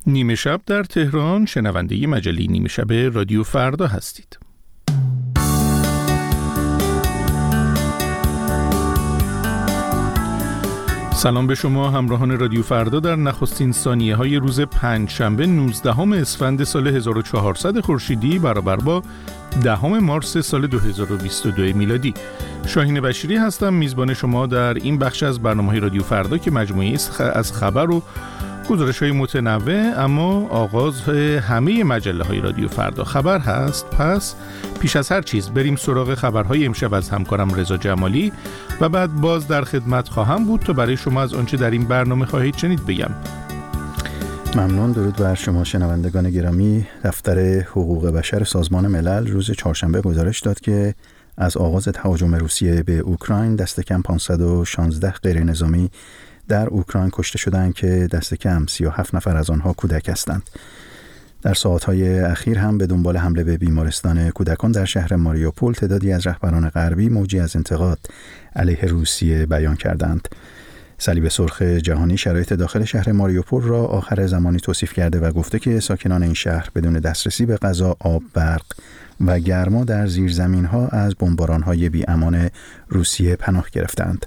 نیمه شب در تهران، شنونده مجله نیمه شب رادیو فردا هستید. سلام به شما همراهان رادیو فردا در نخستین ثانیه های روز پنجشنبه 19 اسفند سال 1400 خورشیدی برابر با 10 مارس سال 2022 میلادی. شاهین بشیری هستم، میزبان شما در این بخش از برنامه رادیو فردا که مجموعه‌ای از خبر و گزارش‌های متنوع اما آغاز همه مجله‌های رادیو فردا خبر هست. پس پیش از هر چیز بریم سراغ خبرهای امشب از همکارم رضا جمالی و بعد باز در خدمت خواهم بود تا برای شما از آنچه در این برنامه خواهید شنید بگم. ممنون. درود بر شما شنوندگان گرامی. دفتر حقوق بشر سازمان ملل روز چهارشنبه گزارش داد که از آغاز تهاجم روسیه به اوکراین دست کم 516 غیر نظامی در اوکراین کشته شدند که دست کم 37 نفر از آنها کودک هستند. در ساعت‌های اخیر هم به دنبال حمله به بیمارستان کودکان در شهر ماریوپول تعدادی از رهبران غربی موجی از انتقاد علیه روسیه بیان کردند. صلیب سرخ جهانی شرایط داخل شهر ماریوپول را آخر زمانی توصیف کرده و گفته که ساکنان این شهر بدون دسترسی به غذا، آب، برق و گرما در زیرزمین‌ها از بمباران‌های بی‌امان روسیه پناه گرفتند.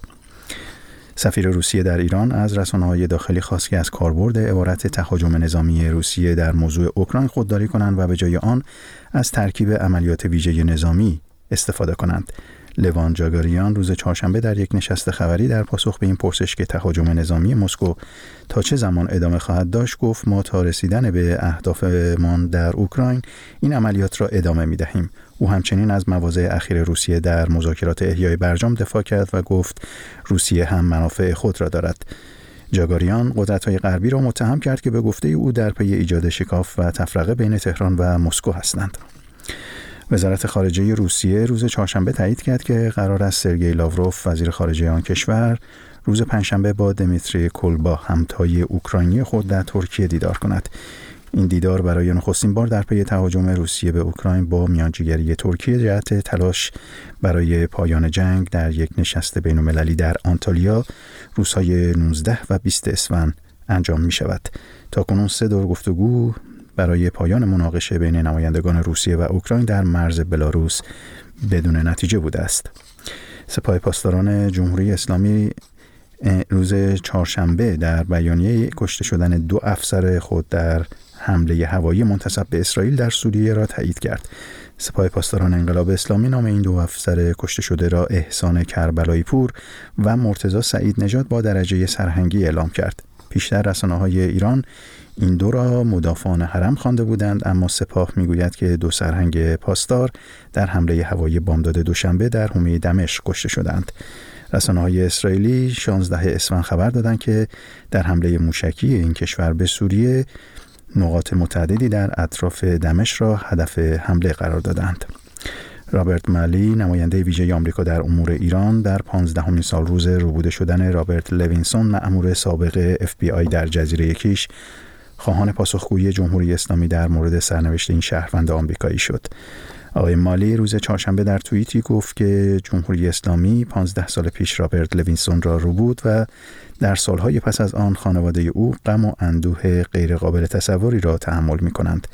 سفیر روسیه در ایران از رسانه‌های داخلی خواست که از کاربرد عبارت تهاجم نظامی روسیه در موضوع اوکراین خودداری کنند و به جای آن از ترکیب عملیات ویژه نظامی استفاده کنند. لوان جاگاریان روز چهارشنبه در یک نشست خبری در پاسخ به این پرسش که تهاجم نظامی مسکو تا چه زمان ادامه خواهد داشت گفت ما تا رسیدن به اهدافمان در اوکراین این عملیات را ادامه می‌دهیم. او همچنین از مواضع اخیر روسیه در مذاکرات احیای برجام دفاع کرد و گفت روسیه هم منافع خود را دارد. جاگاریان قدرت‌های غربی را متهم کرد که به گفته او در پی ایجاد شکاف و تفرقه بین تهران و مسکو هستند. وزارت خارجه روسیه روز چهارشنبه تایید کرد که قرار است سرگئی لاوروف وزیر خارجه آن کشور روز پنجشنبه با دمیتری کولبا همتای اوکراینی خود در ترکیه دیدار کند. این دیدار برای نخستین بار در پی تهاجم روسیه به اوکراین با میانجیگری ترکیه جهت تلاش برای پایان جنگ در یک نشست بین‌المللی در آنتالیا روزهای 19 و 20 اسفند انجام می شود. تاکنون 3 دور گفتگو برای پایان مناقشه بین نمایندگان روسیه و اوکراین در مرز بلاروس بدون نتیجه بوده است. سپاه پاسداران جمهوری اسلامی روز چهارشنبه در بیانیه کشته شدن 2 افسر خود در حمله هوایی منتسب به اسرائیل در سوریه را تایید کرد. سپاه پاسداران انقلاب اسلامی نام این 2 افسر کشته شده را احسان کربلایی پور و مرتضی سعید نژاد با درجه سرهنگی اعلام کرد. پیشتر رسانه‌های ایران این 2 را مدافعان حرم خوانده بودند، اما سپاه میگوید که 2 سرهنگ پاسدار در حمله هوایی بامداد دوشنبه در حومه دمشق کشته شدند. رسانه‌های اسرائیلی 16 اسفند خبر دادند که در حمله موشکی این کشور به سوریه نقاط متعددی در اطراف دمشق را هدف حمله قرار دادند. رابرت مالی نماینده ویژه آمریکا در امور ایران در 15مین سال روز ربوده شدن رابرت لوینسون مأمور سابق FBI در جزیره کیش خواهان پاسخگویی جمهوری اسلامی در مورد سرنوشت این شهروند آمریکایی شد. آقای مالی روز چهارشنبه در توییتی گفت که جمهوری اسلامی 15 سال پیش رابرت لوینسون را ربود و در سالهای پس از آن خانواده او غم و اندوه غیرقابل تصوری را تحمل می‌کنند.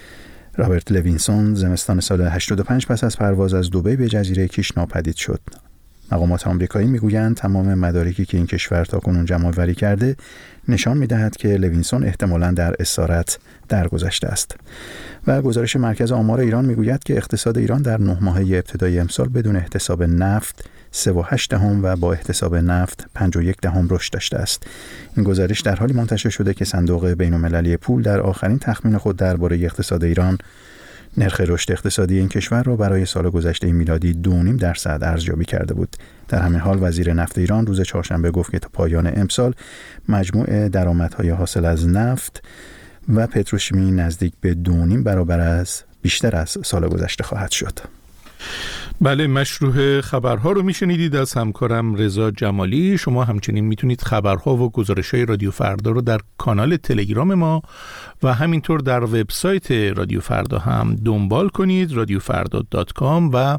رابرت لوینسون زمستان سال 85 پس از پرواز از دبی به جزیره کیش ناپدید شد. مقامات آمریکایی میگویند تمام مدارکی که این کشور تاکنون جمع‌آوری کرده نشان می‌دهد که لوینسون احتمالاً در اسارت درگذشته است. و گزارش مرکز آمار ایران میگوید که اقتصاد ایران در 9 ماهه ابتدایی امسال بدون احتساب نفت 3.8 و با احتساب نفت 5.1 رشد داشته است. این گزارش در حالی منتشر شده که صندوق بین‌المللی پول در آخرین تخمین خود درباره اقتصاد ایران نرخ رشد اقتصادی این کشور را برای سال گذشته میلادی 2.5% ارزیابی کرده بود. در همین حال وزیر نفت ایران روز چهارشنبه گفت که تا پایان امسال مجموع درآمدهای حاصل از نفت و پتروشیمی نزدیک به 2.5 برابر بیشتر از سال گذشته خواهد شد. بله، مشروع خبرها رو میشنیدید از همکارم رضا جمالی. شما همچنین میتونید خبرها و گزارش‌های رادیو فردا رو در کانال تلگرام ما و همینطور در وبسایت رادیو فردا هم دنبال کنید، radiofarda.com و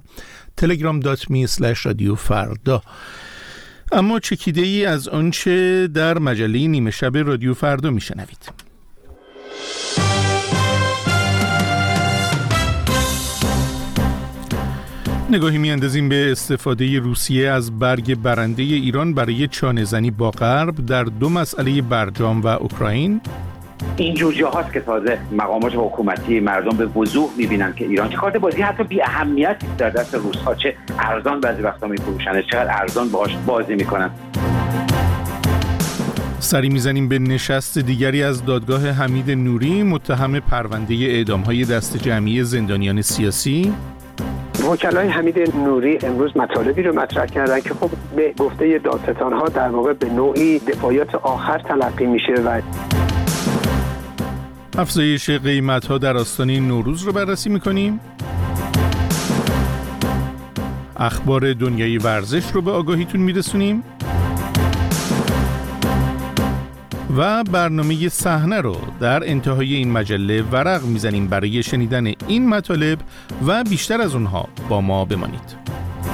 telegram.me/radiofarda. اما چکیده‌ای از آنچه در مجله نیمه شب رادیو فردا میشنوید. نگاهی می‌اندازیم به استفاده روسیه از برگ برنده ایران برای چانه‌زنی با غرب در دو مسئله برجام و اوکراین. این جور جاهاست که تازه مقامات حکومتی مردم به وضوح می‌بینن که ایران چه کارت بازی حتی بی اهمیتی در دست روس‌ها، چه ارزان بعضی وقتا می‌فروشن، چقدر ارزان باهاش بازی می‌کنن. سری میزنیم به نشست دیگری از دادگاه حمید نوری متهم پرونده اعدام‌های دست جمعی زندانیان سیاسی. وکلای حمید نوری امروز مطالبی رو مطرح کردن که خب به گفته دادستان‌ها در واقع به نوعی دفاعیات آخر تلقی میشه و افزایش قیمت‌ها در آستانه نوروز رو بررسی می‌کنیم. اخبار دنیای ورزش رو به آگاهیتون میرسونیم و برنامه صحنه رو در انتهای این مجله ورق میزنیم برای شنیدن این مطالب و بیشتر از اونها با ما بمانید.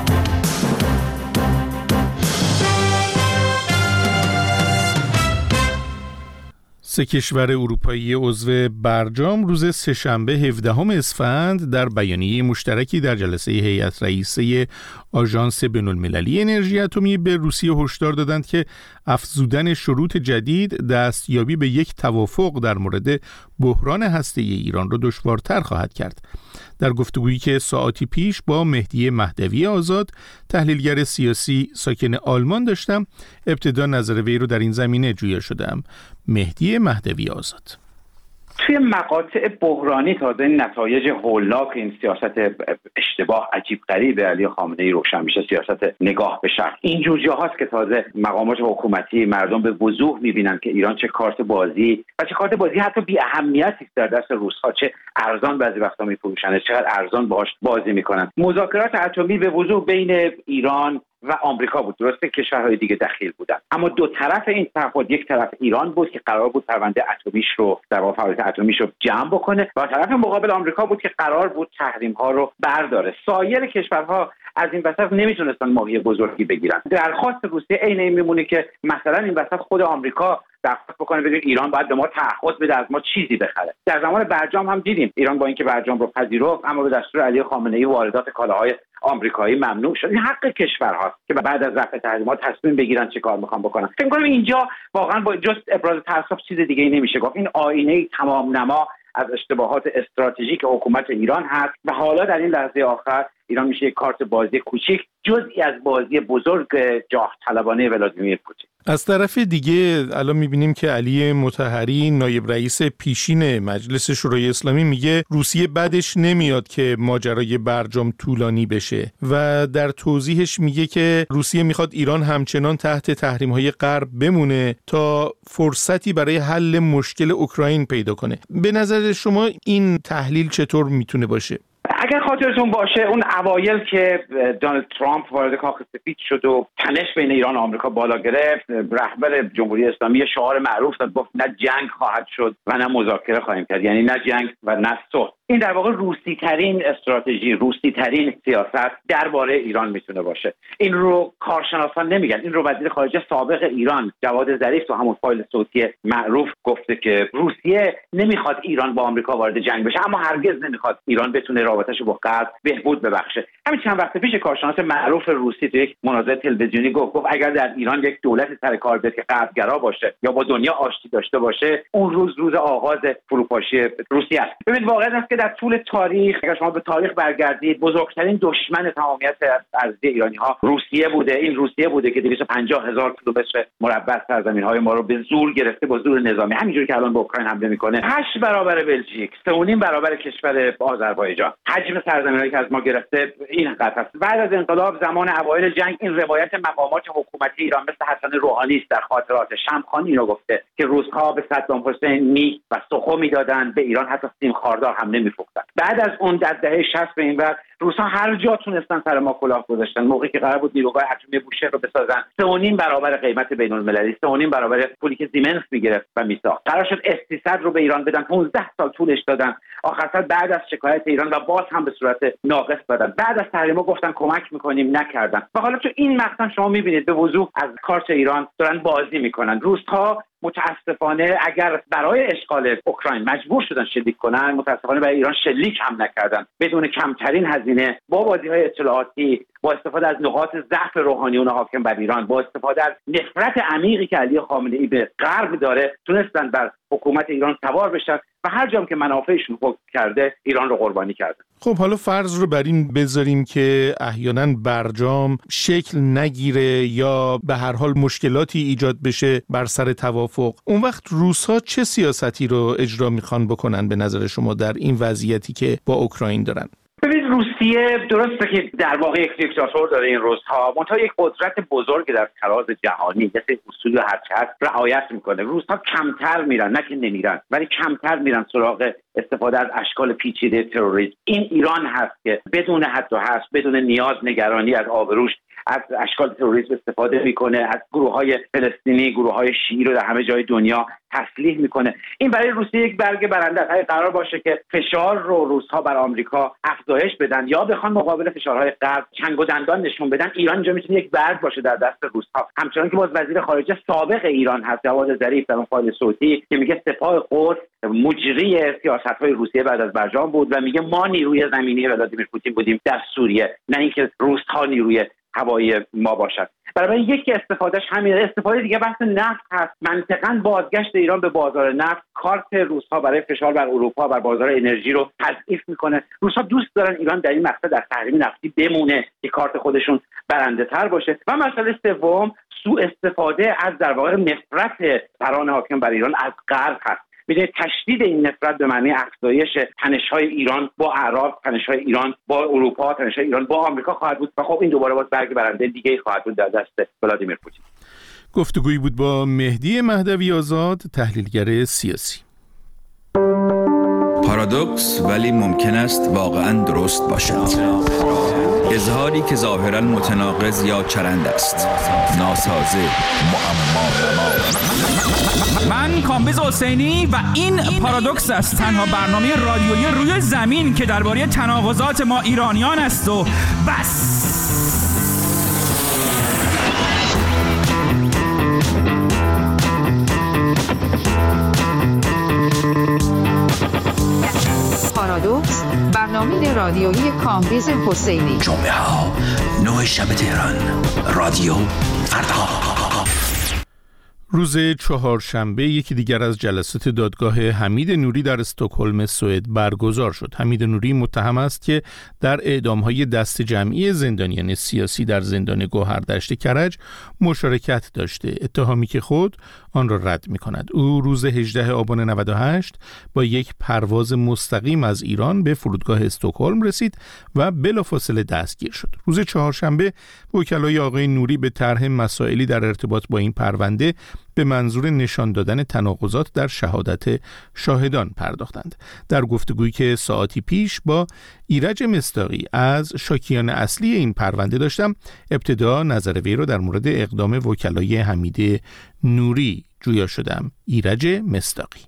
سه کشور اروپایی عضو برجام روز سه‌شنبه 17 اسفند در بیانیه مشترکی در جلسه هیئت رئیسه آژانس بین‌المللی انرژی اتمی به روسیه هشدار دادند که افزودن شروط جدید دستیابی به یک توافق در مورد بحران هسته‌ای ایران را دشوارتر خواهد کرد. در گفتگویی که ساعتی پیش با مهدی مهدوی آزاد، تحلیلگر سیاسی ساکن آلمان داشتم، ابتدا نظر وی رو در این زمینه جویا شدم. مهدی مهدوی آزاد: توی مقاطع بحرانی تازه نتایج هولناک این سیاست اشتباه عجیب غریب علی خامنه‌ای روشن میشه، سیاست نگاه به شرق. این جور جاهاست که تازه مقامات حکومتی مردم به وضوح میبینن که ایران چه کارت بازی و چه کارت بازی حتی بی اهمیتی در دست روس‌ها، چه ارزان بعضی وقتا میفروشن، چقدر ارزان باهاش بازی میکنن. مذاکرات اتمی به وضوح بین ایران و آمریکا بود، درسته کشورهای دیگه دخیل بودن، اما دو طرف این تعهد، یک طرف ایران بود که قرار بود پرونده اتمیش رو در واقع فعالیت اتمیش رو جمع بکنه و طرف مقابل آمریکا بود که قرار بود تحریم ها رو برداره. سایر کشورها از این وسط نمیتونستن ماهی بزرگی بگیرن. درخواست روسیه عین این میمونه که مثلا این وسط خود آمریکا درخواست بکنه بگه ایران باید به ما تعهد بده از ما چیزی بخره. در زمان برجام هم دیدیم ایران با اینکه برجام رو پذیرفت اما به دستور علی خامنه‌ای واردات کالاهای آمریکایی ممنوع شد. این حق کشورهاست که بعد از رفع تحریمات تصمیم بگیرن چه کار میخوان بکنن. فکر می‌کنم اینجا واقعا با جز ابراز تأسف چیز دیگه‌ای نمیشه گفت. این آینه تمام نما از اشتباهات استراتژیک حکومت ایران هست و حالا در این لحظه آخر ایران میشه یک کارت بازی کوچیک جزئی از بازی بزرگ جاه طلبانه ولادیمیر پوتین. از طرف دیگه الان میبینیم که علی مطهری نایب رئیس پیشین مجلس شورای اسلامی میگه روسیه بعدش نمیاد که ماجرای برجام طولانی بشه و در توضیحش میگه که روسیه میخواد ایران همچنان تحت تحریم‌های غرب بمونه تا فرصتی برای حل مشکل اوکراین پیدا کنه. به نظر شما این تحلیل چطور میتونه باشه؟ اگر خاطرتون باشه اون اوایل که دونالد ترامپ وارد کاخ سفید شد و تنش بین ایران و آمریکا بالا گرفت، رهبر جمهوری اسلامی شعار معروف داد، گفت نه جنگ خواهد شد و نه مذاکره خواهیم کرد، یعنی نه جنگ و نه صلح. این در واقع روسی ترین استراتژی، روسی ترین سیاست درباره ایران میتونه باشه. این رو کارشناسان نمیگن، این رو وزیر خارجه سابق ایران جواد ظریف تو همون فایل صوتی معروف گفته که روسیه نمیخواد ایران با آمریکا وارد جنگ بشه، اما هرگز نمیخواد ایران بتونه رابطه‌شو با غرب بهبود ببخشه. همین چند وقت پیش کارشناس معروف روسی تو یک مناظره تلویزیونی گفت اگر در ایران یک دولت سر کار بیاد که غربگرا باشه یا با دنیا آشتی داشته باشه، اون روز آغاز فروپاشی روسیه است. ببینید واقعا است که در طول تاریخ اگر شما به تاریخ برگردید بزرگترین دشمن تمامیت ارضی ایرانی‌ها روسیه بوده. این روسیه بوده که 250,000 کیلومتر مربع سرزمین‌های ما رو به زور گرفته، با زور نظامی، همینجوری که الان به اوکراین حمله می‌کنه. 8 برابر بلژیک، 3.5 برابر کشور آذربایجان. حجم سرزمین‌هایی که از ما گرفته این قطعه است. بعد از انقلاب زمان اوایل جنگ این روایت مقامات حکومتی ایران مثل حسن روحانی است در خاطرات شمخانی اینو گفته که روس‌ها به صدام حسین میگ و سخو میدادن، به ایران حتی سیم خاردار هم نمی‌فروختن. بعد از اون در دهه 60 به این ور روس‌ها هر جا تونستن سر ما کلاه گذاشتن. موقعی که قرار بود نیروگاه اتمی بوشهر رو بسازن 3.5 برابر قیمت بین‌المللی، 3.5 برابر پولی که سیمنس میگرفت و میساخت. قرار شد اس-300 رو به ایران بدن، 15 سال طولش دادن. آخر سر بعد از شکایت ایران و باز هم به صورت ناقص دادن. بعد از تحریم‌ها گفتن کمک می‌کنیم، نکردن. و حالا تو این مقطع شما می‌بینید به وضوح از کارت ایران دارن بازی می‌کنن. روس‌ها متاسفانه اگر برای اشغال اوکراین مجبور شدن شلیک کنن، متاسفانه برای ایران شلیک هم نکردن. بدون کمترین هزینه گزینه، با بازی‌های اطلاعاتی، با استفاده از نقاط ضعف روحانیون حاکم بر ایران، با استفاده از نفرت عمیقی که علی خامنه‌ای به غرب داره، تونستن بر حکومت ایران سوار بشن و هر جام که منافعشون حکم کرده ایران رو قربانی کردن. خب حالا فرض رو بر این بذاریم که احیانا برجام شکل نگیره یا به هر حال مشکلاتی ایجاد بشه بر سر توافق، اون وقت روس‌ها چه سیاستی رو اجرا میخوان بکنن به نظر شما در این وضعیتی که با اوکراین دارن؟ ببینید روسیه درسته که در واقع یک دیکتاتور داره این روزها، منتها یک قدرت بزرگ در تراز جهانی، مثل اصول هرچه هست رعایت میکنه. روس‌ها کمتر میرن، نه که نمیرن، ولی کمتر میرن سراغ استفاده از اشکال پیچیده تروریسم. این ایران هست که بدون حد و حصر، بدون نیاز نگرانی از آبروش، از اشکال تروریسم استفاده میکنه، از گروه‌های فلسطینی، گروه‌های شیعی رو در همه جای دنیا تسلیح میکنه. این برای روسیه یک برگ برنده است. اگه قرار باشه که فشار رو روس‌ها بر آمریکا افزایش بدن یا بخوان مقابل فشارهای غرب چنگ و دندان نشون بدن، ایران اینجا میتونه یک برگ باشه در دست روس‌ها. همچنان که باز وزیر خارجه سابق ایران هست جواد ظریف در اون فایل صوتی که میگه سپاه قدس مجری سیاست‌های روسیه بعد از برجام بود و میگه ما نیروی زمینی ولادیمیر پوتین بودیم در سوریه، نه اینکه روس‌ها نیروی هوایی ما باشد. برای یکی استفادهش همین. استفاده دیگه بحث نفت هست. منطقاً بازگشت ایران به بازار نفت کارت روس‌ها برای فشار بر اروپا بر بازار انرژی رو تضعیف میکنه. روس‌ها دوست دارن ایران در این مقطع در تحریم نفتی بمونه که کارت خودشون برنده تر باشه. و مسئله سوم سوء استفاده از در واقع نفرت سران حاکم بر ایران از غرب هست. می‌دونید تشدید این نفرت به معنی افزایش تنش‌های ایران با اعراب، تنش‌های ایران با اروپا، تنش‌های ایران با آمریکا خواهد بود و خب این دوباره باز برگ برنده دیگه‌ای خواهد بود در دست ولادیمیر پوتین. گفتگویی بود با مهدی مهدوی آزاد، تحلیلگر سیاسی. پارادوکس ولی ممکن است واقعاً درست باشد. اظهاری که ظاهراً متناقض یا چرند است، ناسازه، معما. من کامبیز حسینی و این پارادوکس است، تنها برنامه رادیویی روی زمین که درباره تناقضات ما ایرانیان است و بس. پارادوکس، برنامه رادیویی کامبیز حسینی. جمعه ها 9 شب تهران، رادیو فردا. روز چهارشنبه یکی دیگر از جلسات دادگاه حمید نوری در استکهلم سوئد برگزار شد. حمید نوری متهم است که در اعدام‌های دست جمعی زندانیان سیاسی در زندان گوهردشت کرج مشارکت داشته، اتهامی که خود آن را رد می‌کند. او روز 18 آبان 98 با یک پرواز مستقیم از ایران به فرودگاه استکهلم رسید و بلافاصله دستگیر شد. روز چهارشنبه وکلای آقای نوری به طرح مسائلی در ارتباط با این پرونده به منظور نشان دادن تناقضات در شهادت شاهدان پرداختند. در گفتگویی که ساعتی پیش با ایرج مصداقی از شاکیان اصلی این پرونده داشتم، ابتدا نظر وی را در مورد اقدام وکلای حمید نوری جویا شدم. ایرج مصداقی: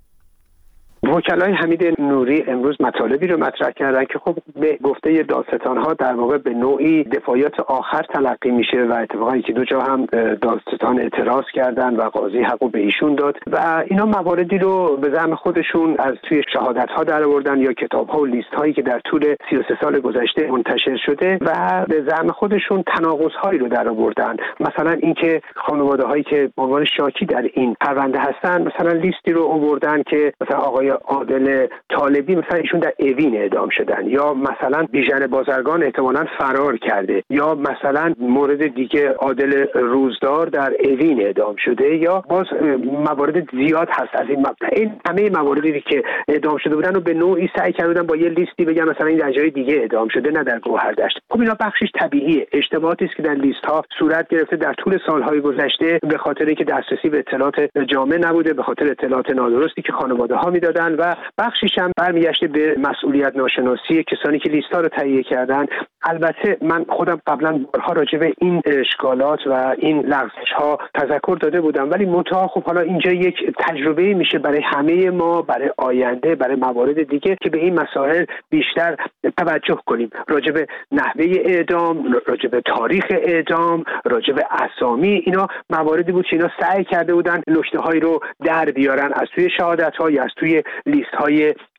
وکلای حمید نوری امروز مطالبی رو مطرح کردن که خب به گفته دادستان‌ها در واقع به نوعی دفاعیات آخر تلقی میشه و اتفاقا یکی دو جا هم دادستان اعتراض کردن و قاضی حقو به ایشون داد و اینا مواردی رو به زعم خودشون از توی شهادت‌ها در آوردن یا کتاب‌ها و لیست‌هایی که در طول 33 سال گذشته منتشر شده و به زعم خودشون تناقض‌هایی رو در آوردن. مثلا اینکه خانواده‌هایی که به عنوان شاکی در این پرونده هستن مثلا لیستی رو آوردن که مثلا آقای عادل طالبی مثلا ایشون در اوین اعدام شدن، یا مثلا بیژن بازرگان احتمالاً فرار کرده، یا مثلا مورد دیگه عادل روزدار در اوین اعدام شده، یا باز موارد زیاد هست از این مقطع. این همه مواردی که اعدام شده بودن رو به نوعی سعی کردن با یه لیستی بگن مثلا این در جای دیگه اعدام شده، نه در گوهردشت. خب اینا بخشش طبیعیه، اشتباهاتی است که در لیست ها صورت گرفته در طول سالهای گذشته به خاطر اینکه دسترسی به اطلاعات جامع نبوده، به خاطر اطلاعات نادرستی که خانواده ها میدادن و بخشش هم برمیگشته به مسئولیت ناشناسی کسانی که لیست ها رو تهیه کردن. البته من خودم قبلا بارها راجع به این اشکالات و این لغزش ها تذکر داده بودم، ولی منتها خب حالا اینجا یک تجربه میشه برای همه ما، برای آینده، برای موارد دیگه که به این مسائل بیشتر توجه کنیم. راجع به نحوه اعدام، راجع به تاریخ اعدام، راجع به اسامی، اینا مواردی بود که اینا سعی کرده بودن نکته‌هایی رو در بیارن از توی شهادت‌ها یا از توی لیست‌های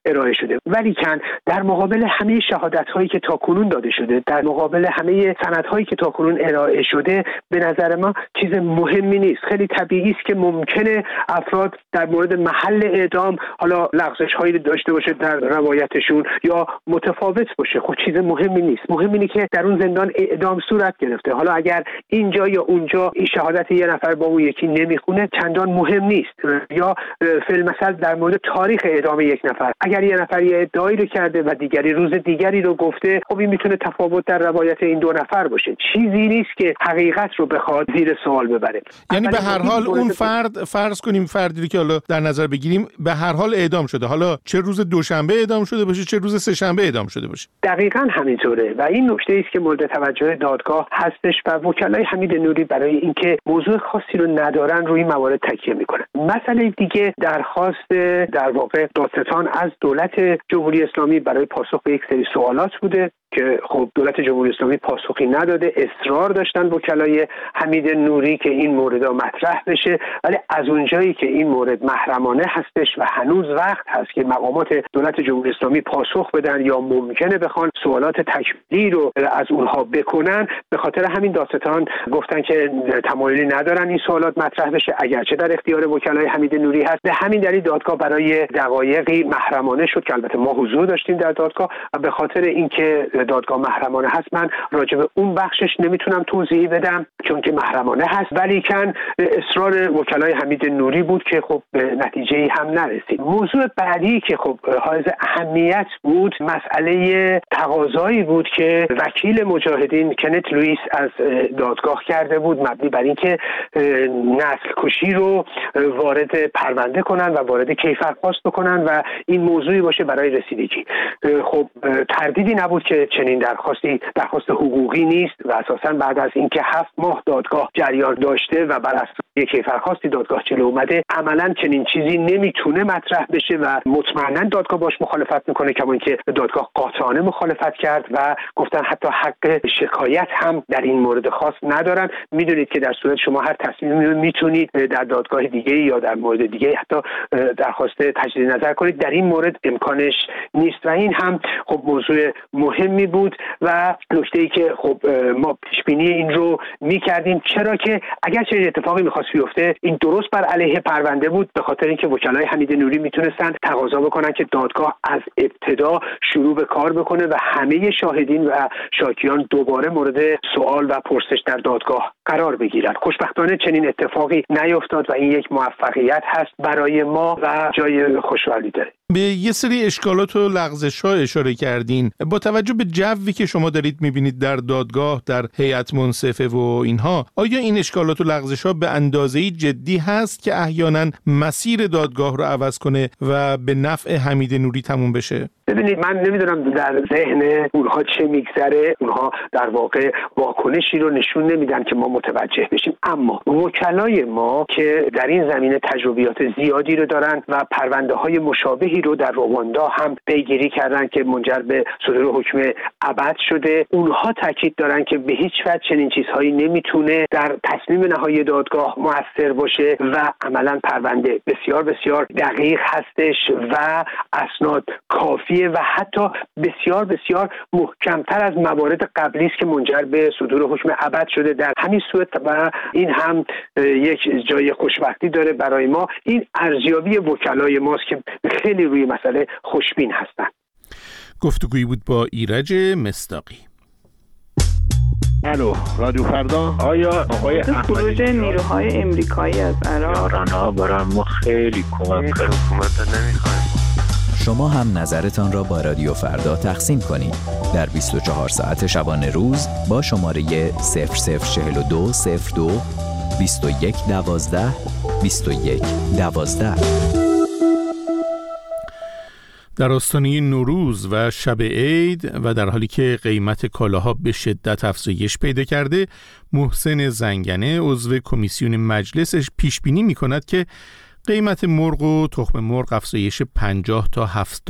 ارائه شده. ولیکن در مقابل همه شهادت‌هایی که تاکنون داده شده، در مقابل همه سندهایی که تاکنون ارائه شده، به نظر ما چیز مهمی نیست. خیلی طبیعی است که ممکنه افراد در مورد محل اعدام حالا لغزش‌هایی داشته باشه در روایتشون یا متفاوت باشه. خب چیز مهمی نیست. مهم اینه که در اون زندان اعدام صورت گرفته. حالا اگر اینجا یا اونجا این شهادت یه نفر با اون یکی نمیخونه چندان مهم نیست. یا فی‌المثل در مورد تاریخ اعدام یک نفر، اگر یه نفر یه ادعایی رو کرده و دیگری روز دیگری رو گفته، خب این میتونه تفاوت در روایت این دو نفر باشه. چیزی نیست که حقیقت رو بخواد زیر سوال ببره. یعنی به هر حال اون فرض کنیم فردی رو که حالا در نظر بگیریم به هر حال اعدام شده، حالا چه روز دوشنبه اعدام شده باشه چه روز سه‌شنبه اعدام شده باشه. دقیقاً همینطوره و این نکته است که مورد توجه دادگاه هستش و وکلای حمید نوری برای اینکه موضوع خاصی رو ندارن روی موارد تکیه میکنن. مسئله دیگه درخواست در واقع دادستان از دولت جمهوری اسلامی برای پاسخ به یک سری سوالات بوده که خب دولت جمهوری اسلامی پاسخی نداده. اصرار داشتن وکلای حمید نوری که این مورد مطرح بشه، ولی از اونجایی که این مورد محرمانه هستش و هنوز وقت هست که مقامات دولت جمهوری اسلامی پاسخ بدن یا ممکنه بخوان سوالات تکمیلی رو از اونها بکنن، به خاطر همین دادستان گفتن که تمایلی ندارن این سوالات مطرح بشه اگرچه در اختیار وکلای حمید نوری هست. به همین دلیل دادگاه برای دقایقی محرمانه شد که البته ما حضور داشتیم در دادگاه و به خاطر اینکه دادگاه محرمانه هست من راجع به اون بخشش نمیتونم توضیحی بدم چون که محرمانه هست، ولیکن اصرار وکلای حمید نوری بود که خب به نتیجه‌ای هم نرسید. موضوع بعدی که خب حائز اهمیت بود مسئله تقاضایی بود که وکیل مجاهدین کنت لوئیس از دادگاه کرده بود مبنی بر اینکه نسل کشی رو وارد پرونده کنن و وارد کیفرخواست بکنن و این موضوعی باشه برای رسیدگی. خب تردیدی نبود که چنین درخواست حقوقی نیست و اساساً بعد از اینکه 7 ماه دادگاه جریان داشته و بر اساس یک کیفرخواستی دادگاه جلو اومده عملاً چنین چیزی نمیتونه مطرح بشه و مطمئناً دادگاه باش مخالفت میکنه، کما اینکه دادگاه قاطعانه مخالفت کرد و گفتن حتی حق شکایت هم در این مورد خاص ندارن. میدونید که در صورت شما هر تصمیمی میتونید در دادگاه دیگه یا در مورد دیگه حتی درخواست تجدید نظر کنید، در این مورد امکانش نیست و این هم خب موضوع مهمی بود و نکته‌ای که خب ما پیش بینی این رو می‌کردیم، چرا که اگر چه اتفاقی می‌خواست بیفته این درست بر علیه پرونده بود، به خاطر اینکه وکلای حمید نوری میتونستن تقاضا بکنن که دادگاه از ابتدا شروع به کار بکنه و همه شاهدین و شاکیان دوباره مورد سوال و پرسش در دادگاه قرار بگیرن. خوشبختانه چنین اتفاقی نیفتاد و این یک موفقیت هست برای ما و جای خوشحالی داره. به یه سری اشکالات و لغزش‌ها اشاره کردین. با توجه به جوی که شما دارید می‌بینید در دادگاه، در هیئت منصفه و اینها، آیا این اشکالات و لغزش‌ها به اندازه‌ای جدی هست که احیانا مسیر دادگاه رو عوض کنه و به نفع حمید نوری تموم بشه؟ ببینید من نمیدونم در ذهن اونها چه میگذره، اونها در واقع واکنشی رو نشون نمیدن که ما متوجه بشیم، اما وکلای ما که در این زمینه تجربیات زیادی رو دارن و پرونده‌های مشابهی رو در رواندا هم پیگیری کردن که منجر به صدور حکم ابد شده، اونها تاکید دارن که به هیچ وجه چنین چیزهایی نمیتونه در تصمیم نهایی دادگاه مؤثر باشه و عملاً پرونده بسیار بسیار دقیق هستش و اسناد کافیه و حتی بسیار بسیار محکمتر از موارد قبلی است که منجر به صدور حکم ابد شده. در همین صورت و این هم یک جای خوشبختی داره برای ما، این ارزیابی وکلای ماست که خیلی روی مسئله خوشبین هستن. گفتگویی بود با ایرج مصداقی. الو رادیو فردا. آیا آقای خروج نیروهای امریکایی از عراق ایران‌ها برای ما خیلی کمک کرد. حکومت نمیخوایم. شما هم نظرتان را با رادیو فردا تقسیم کنید در 24 ساعت شبانه روز با شماره 0042 02 21 12 21 12. در آستانه نوروز و شب عید و در حالی که قیمت کالاها به شدت افزایش پیدا کرده، محسن زنگنه عضو کمیسیون مجلسش پیش بینی می‌کند که قیمت مرغ و تخم مرغ افزایش 50 تا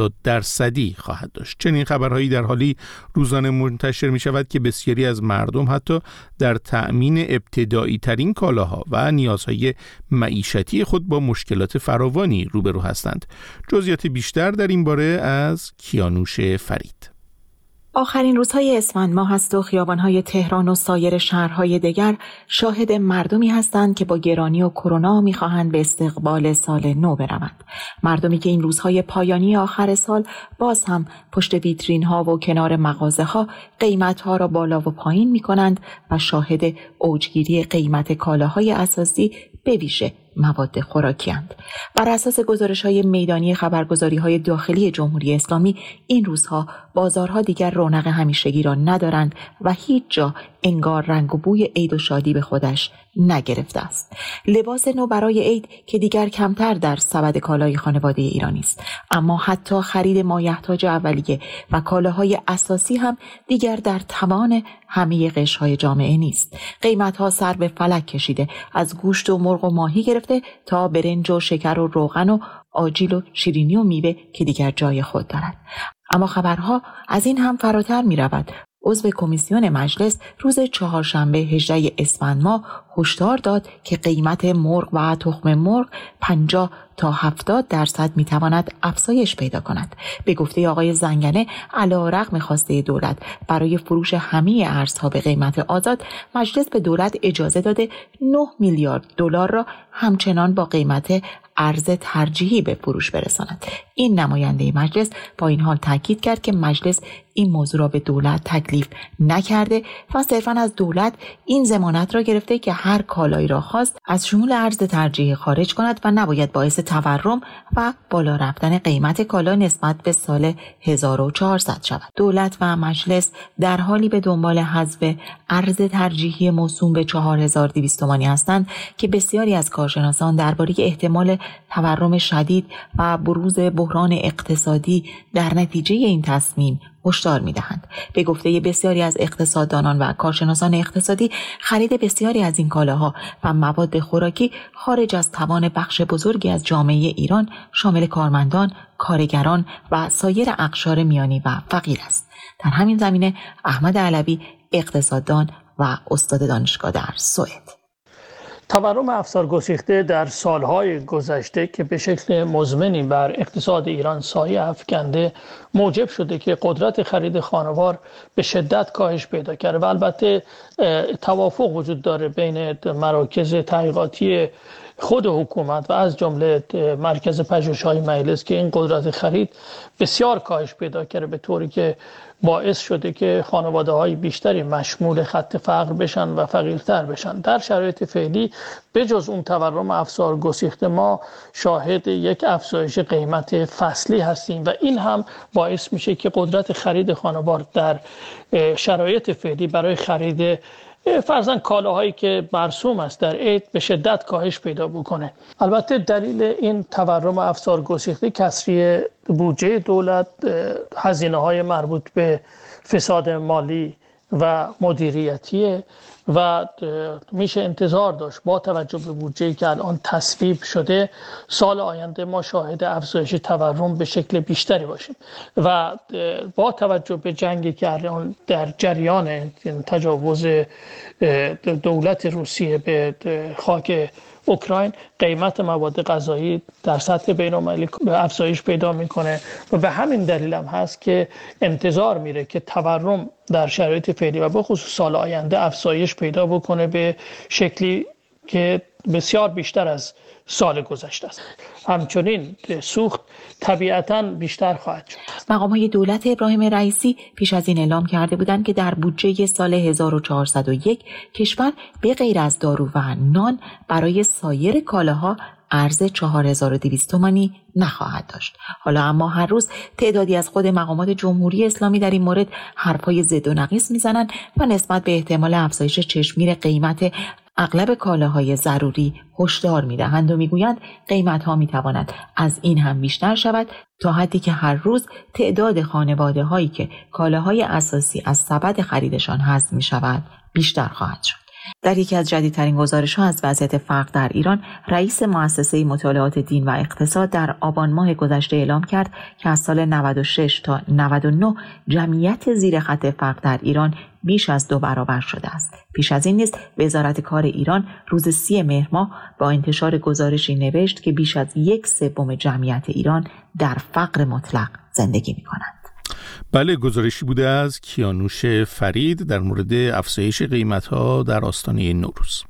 70% خواهد داشت. چنین خبرهایی در حالی روزانه منتشر می شود که بسیاری از مردم حتی در تأمین ابتدایی ترین کالاها و نیازهای معیشتی خود با مشکلات فراوانی روبرو هستند. جزئیات بیشتر در این باره از کیانوش فرید. آخرین روزهای اسفند ماه است و خیابان‌های تهران و سایر شهرهای دیگر شاهد مردمی هستند که با گرانی و کرونا می‌خواهند به استقبال سال نو بروند. مردمی که این روزهای پایانی آخر سال باز هم پشت ویترین‌ها و کنار مغازه‌ها قیمت‌ها را بالا و پایین می‌کنند و شاهد اوجگیری قیمت کالاهای اساسی به ویژه مواد خوراکی‌اند. بر اساس گزارش‌های میدانی خبرگزاری‌های داخلی جمهوری اسلامی این روزها بازارها دیگر رونق همیشگی را ندارند و هیچ جا انگار رنگ و بوی عید و شادی به خودش نگرفته است. لباس نو برای عید که دیگر کمتر در سبد کالای خانواده ایرانی است، اما حتی خرید مایحتاج اولیه و کالاهای اساسی هم دیگر در توان همه قشرهای جامعه نیست. قیمت‌ها سر به فلک کشیده، از گوشت و مرغ و ماهی گرفته تا برنج و شکر و روغن و آجیل و شیرینی و میوه که دیگر جای خود دارد. اما خبرها از این هم فراتر می رود. عضو کمیسیون مجلس روز چهارشنبه 18 اسفند ماه هشدار داد که قیمت مرغ و تخم مرغ 50 تا 70% میتواند افزایش پیدا کند. به گفته آقای زنگنه، علی‌رغم خواسته دولت برای فروش همه ارزها به قیمت آزاد، مجلس به دولت اجازه داده 9 میلیارد دلار را همچنان با قیمت ارز ترجیحی به فروش برساند. این نماینده مجلس با این حال تاکید کرد که مجلس این موضوع را به دولت تکلیف نکرده و صرفاً از دولت این ضمانت را گرفته که هر کالایی را خواست از شمول ارز ترجیحی خارج کند و نباید باعث تورم و بالا رفتن قیمت کالا نسبت به سال 1400 شود. دولت و مجلس در حالی به دنبال حذف ارز ترجیحی موسوم به 4200 تومانی هستند که بسیاری از کارشناسان درباره احتمال تورم شدید و بروز بحران اقتصادی در نتیجه این تصمیم هشدار می‌دهند. به گفته بسیاری از اقتصاددانان و کارشناسان اقتصادی، خرید بسیاری از این کالاها و مواد خوراکی خارج از توان بخش بزرگی از جامعه ایران شامل کارمندان، کارگران و سایر اقشار میانی و فقیر است. در همین زمینه احمد علوی، اقتصاددان و استاد دانشگاه در سوئد: تورم افزار گسیخته در سالهای گذشته که به شکل مزمنی بر اقتصاد ایران سایه افکنده موجب شده که قدرت خرید خانوار به شدت کاهش پیدا کرده و البته توافق وجود داره بین مراکز تحقیقاتی خود حکومت و از جمله مرکز پژوهش‌های مجلس که این قدرت خرید بسیار کاهش پیدا کرده، به طوری که باعث شده که خانواده‌های بیشتری مشمول خط فقر بشن و فقیرتر بشن. در شرایط فعلی به جز اون تورم افزار گسیخته ما شاهد یک افزایش قیمت فصلی هستیم و این هم باعث میشه که قدرت خرید خانوار در شرایط فعلی برای خرید فرضاً کالاهایی که مرسوم است در عید به شدت کاهش پیدا بکنه. البته دلیل این تورم افزار گسیخته کسری بودجه دولت، هزینه‌های مربوط به فساد مالی و مدیریتی و میشه انتظار داشت با توجه به بودجه‌ای که الان تصویب شده سال آینده ما شاهد افزایش تورم به شکل بیشتری باشیم و با توجه به جنگی که الان در جریان تجاوز دولت روسیه به خاک اوکراین، قیمت مواد غذایی در سطح بین‌المللی افزایش پیدا میکنه و به همین دلیل هم هست که انتظار میره که تورم در شرایط فعلی و به خصوص سال آینده افزایش پیدا بکنه به شکلی که بسیار بیشتر از سال گذشته است. همچنین سوخت طبیعتاً بیشتر خواهد شد. مقام‌های دولت ابراهیم رئیسی پیش از این اعلام کرده بودند که در بودجه سال 1401 کشور به غیر از دارو و نان برای سایر کالاها ارز 4200 تومانی نخواهد داشت. حالا اما هر روز تعدادی از خود مقامات جمهوری اسلامی در این مورد حرفای ضد و نقیض میزنند و نسبت به احتمال افزایش چشمگیر قیمت اغلب کالاهای ضروری هشدار می‌دهند و می‌گویند قیمت‌ها می‌تواند از این هم بیشتر شود تا حدی که هر روز تعداد خانواده‌هایی که کالاهای اساسی از سبد خریدشان حذف می‌شود بیشتر خواهد شد. در یکی از جدیدترین گزارش‌ها از وضعیت فقر در ایران، رئیس مؤسسه مطالعات دین و اقتصاد در آبان ماه گذشته اعلام کرد که از سال 96 تا 99 جمعیت زیر خط فقر در ایران بیش از 2 برابر شده است. پیش از این نیز وزارت کار ایران روز 30 مهر ماه با انتشار گزارشی نوشت که بیش از 1/3 جمعیت ایران در فقر مطلق زندگی می‌کنند. بله، گزارشی بوده از کیانوش فرید در مورد افزایش قیمت‌ها در آستانه نوروز.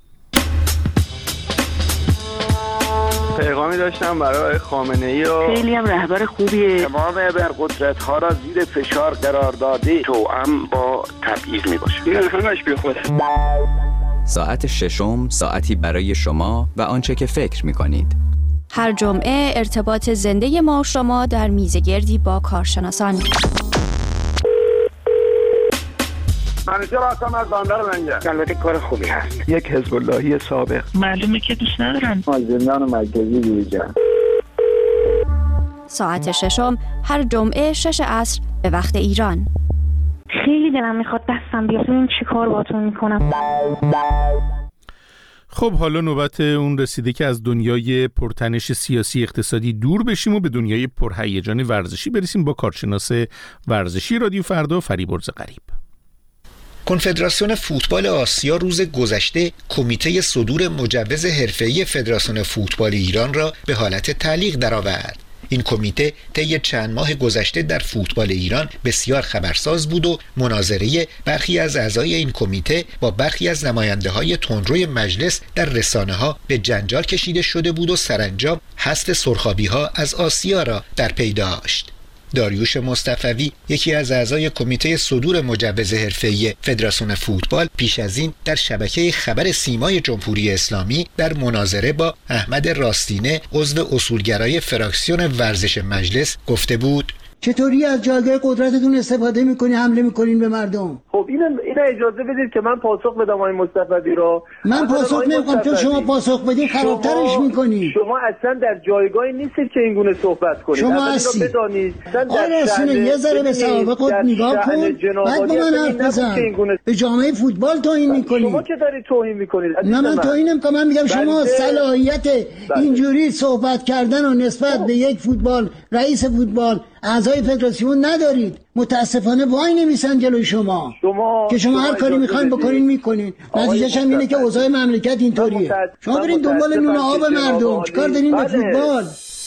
پیغامی داشتم برای خامنه‌ای و خیلی هم رهبر خوبیه. تمام ابرقدرت‌ها را زیر فشار قرار داده، توأم با تبعیض میباشه. این همش بیخوده. ساعت ششم، ساعتی برای شما و آنچه که فکر می‌کنید. هر جمعه ارتباط زنده ما و شما در میزگردی با کارشناسان. منیجر هستم از بندر لنگر. البته کار خوبی هست. یک حزب اللهی سابق. معلومه که دوست ندارن. زندان مرکزی دیجا. ساعت ششم هر جمعه 6 عصر به وقت ایران. خیلی دلم میخواد دستم بیاد ببینم چی کار باهاتون میکنم. خب حالا نوبت اون رسیده که از دنیای پرتنش سیاسی اقتصادی دور بشیم و به دنیای پرهیجان ورزشی برسیم با کارشناس ورزشی رادیو فردا فریبرز غریب. کنفدراسیون فوتبال آسیا روز گذشته کمیته صدور مجوز حرفه‌ای فدراسیون فوتبال ایران را به حالت تعلیق درآورد. این کمیته طی چند ماه گذشته در فوتبال ایران بسیار خبرساز بود و مناظره برخی از اعضای این کمیته با برخی از نماینده‌های تندروی مجلس در رسانه‌ها به جنجال کشیده شده بود و سرانجام حذف سرخابی‌ها از آسیا را در پی داشت. داریوش مصطفوی، یکی از اعضای کمیته صدور مجوز حرفه‌ای فدراسیون فوتبال، پیش از این در شبکه خبر سیمای جمهوری اسلامی در مناظره با احمد راستینه، عضو اصولگرای فراکسیون ورزش مجلس، گفته بود: چطوری از جایگاه قدرتتون استفاده میکنی حمله میکنین به مردم؟ خب این اجازه بدید که من پاسخ بدم آقای مصطفی رو. من پاسخ نمیکنم، چون شما پاسخ بدین خرابترش میکنی. شما اصلا در جایگاهی نیستید که این گونه صحبت کنید. شما هستید. آره رسونه یه ذره به سوابق نگاه کن، بعد با من حرف بزن. به جامعه فوتبال توهین میکنی. شما که دارید توهین میکنید. نه من توهین نمیکنم، من میگم شما صلاحیت اینجوری صحبت کردن و نسبت به یک فوتبال، رئیس فوتبال، اعضای فدراسیون ندارید. متاسفانه وای نمیسن جلوی شما که شما هر کاری میخواین بکنین میکنین. نتیجهش هم اینه که اوضاع مملکت اینطوریه. شما برین دنبال نون آب مردم، چیکار دارین به فوتبال؟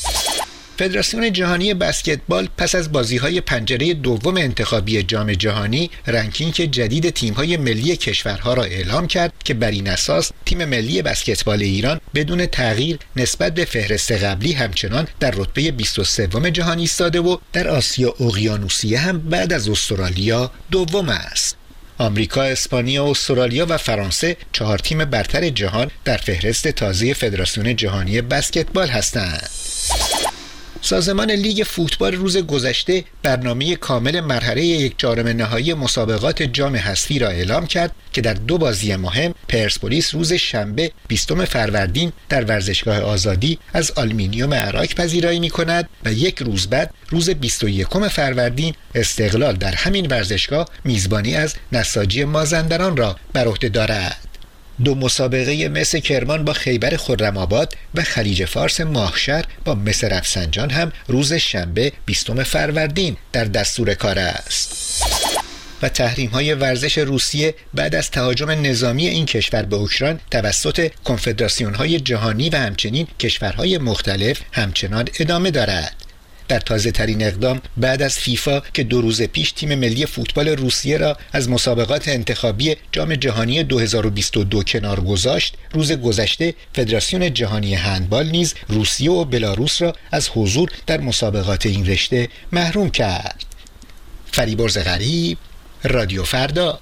فدراسیون جهانی بسکتبال پس از بازی‌های پنجره دوم انتخابی جام جهانی رنکینگ جدید تیم‌های ملی کشورها را اعلام کرد که بر این اساس تیم ملی بسکتبال ایران بدون تغییر نسبت به فهرست قبلی همچنان در رتبه 23 جهان ایستاده و در آسیا اقیانوسیه هم بعد از استرالیا دوم است. آمریکا، اسپانیا، استرالیا و فرانسه 4 تیم برتر جهان در فهرست تازه فدراسیون جهانی بسکتبال هستند. سازمان لیگ فوتبال روز گذشته برنامه کامل مرحله 1/4 نهایی مسابقات جام حذفی را اعلام کرد که در 2 بازی مهم پرسپولیس روز شنبه 20 فروردین در ورزشگاه آزادی از آلومینیوم عراق پذیرایی می‌کند و 1 روز بعد روز 21 فروردین استقلال در همین ورزشگاه میزبانی از نساجی مازندران را بر عهده دارد. 2 مسابقه مس کرمان با خیبر خرم‌آباد و خلیج فارس ماهشهر با مس رفسنجان هم روز شنبه 20 فروردین در دستور کار است. و تحریم‌های ورزش روسیه بعد از تهاجم نظامی این کشور به اوکراین توسط کنفدراسیون‌های جهانی و همچنین کشورهای مختلف همچنان ادامه دارد. در تازه ترین اقدام بعد از فیفا که 2 روز پیش تیم ملی فوتبال روسیه را از مسابقات انتخابی جام جهانی 2022 کنار گذاشت، روز گذشته فدراسیون جهانی هندبال نیز روسیه و بلاروس را از حضور در مسابقات این رشته محروم کرد. فریبرز غریب، رادیو فردا.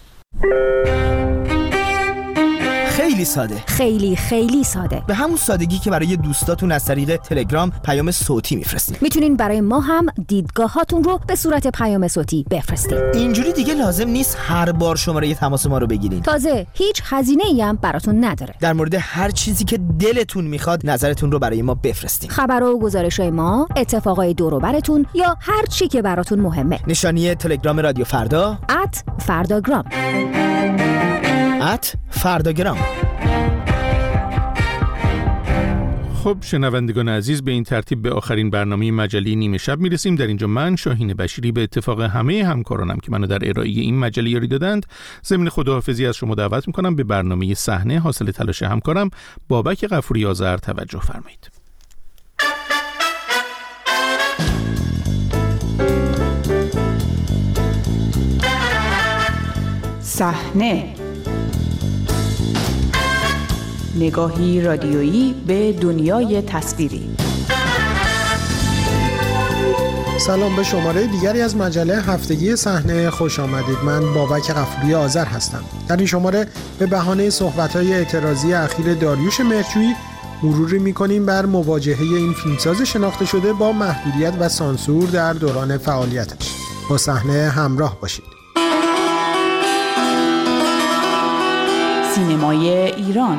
خیلی ساده، خیلی ساده، به همون سادگی که برای دوستاتون از طریق تلگرام پیام صوتی میفرستین. میتونین برای ما هم دیدگاهاتون رو به صورت پیام صوتی بفرستین. اینجوری دیگه لازم نیست هر بار شماره تماس ما رو بگیرین. تازه هیچ هزینه‌ای هم براتون نداره. در مورد هر چیزی که دلتون میخواد نظرتون رو برای ما بفرستین. خبرها و گزارش‌های ما، اتفاقای دور و براتون یا هر چی که براتون مهمه. نشانی تلگرام رادیو فردا @فرداگرام. @فرداگرام. خب شنوندگان عزیز، به این ترتیب به آخرین برنامه مجله نیمه شب میرسیم. در اینجا من شاهین بشیری به اتفاق همه همکارانم که منو در ارائه این مجله یاری دادند ضمن خداحافظی از شما دعوت میکنم به برنامه صحنه حاصل تلاش همکارم بابک غفوری آذر توجه فرمایید. صحنه، نگاهی رادیویی به دنیای تصویری. سلام، به شماره دیگری از مجله هفتگی صحنه خوش آمدید. من بابک غفوری آذر هستم. در این شماره به بهانه صحبت‌های اعتراضی اخیر داریوش مهرجویی مروری می‌کنیم بر مواجهه این فیلمساز شناخته شده با محدودیت و سانسور در دوران فعالیتش. با صحنه همراه باشید. سینمای ایران.